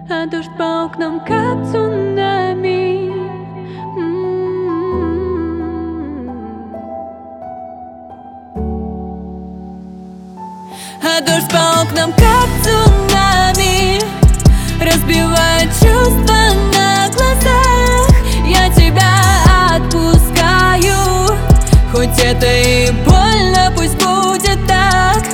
а дождь по окнам как цунами. А дождь по окнам как цунами разбивает чувства на глазах. Я тебя отпускаю, хоть это и больно, пусть будет так.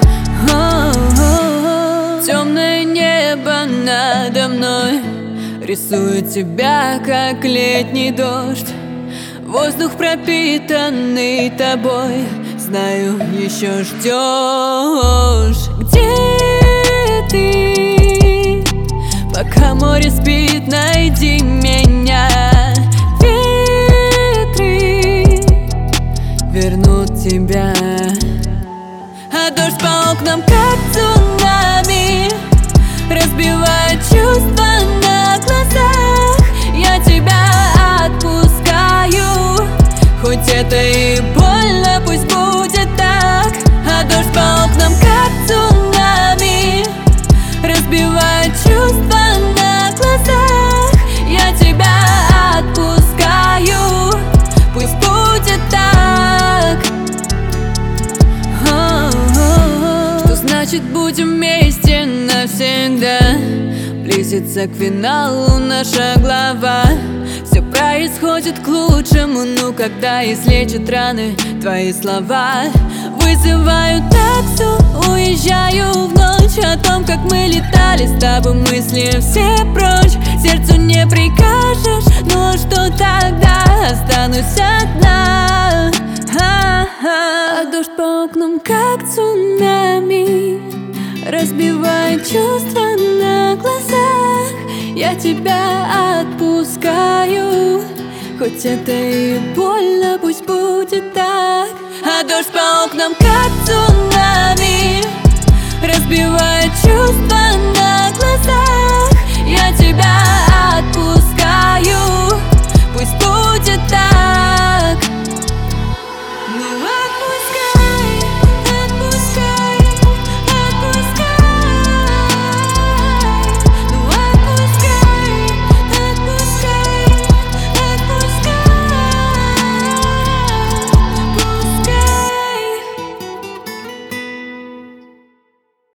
Темное небо надо мной рисует тебя, как летний дождь. Воздух, пропитанный тобой, знаю, еще ждешь. Где ты? Пока море спит, найди меня. Ветры вернут тебя. А дождь по окнам как цунами разбивает чувства на глазах. Я тебя отпускаю, хоть это и больно, пусть будет так. А дождь по окнам как цунами разбивает чувства на глазах. Я тебя отпускаю, пусть будет так. Что значит будем вместе навсегда? Близится к финалу наша глава. Все происходит к лучшему, ну когда излечат раны твои слова. Вызываю таксу, уезжаю в ночь. О том, как мы летали с тобой, мысли все прочь. Сердцу не прикажешь, но что тогда? Останусь одна. А дождь по окнам как цунами разбивает чувства на глазах. Я тебя отпускаю, хоть это и больно, пусть будет так. А дождь по окнам как цунами разбивает чувства на глазах. Я тебя отпускаю,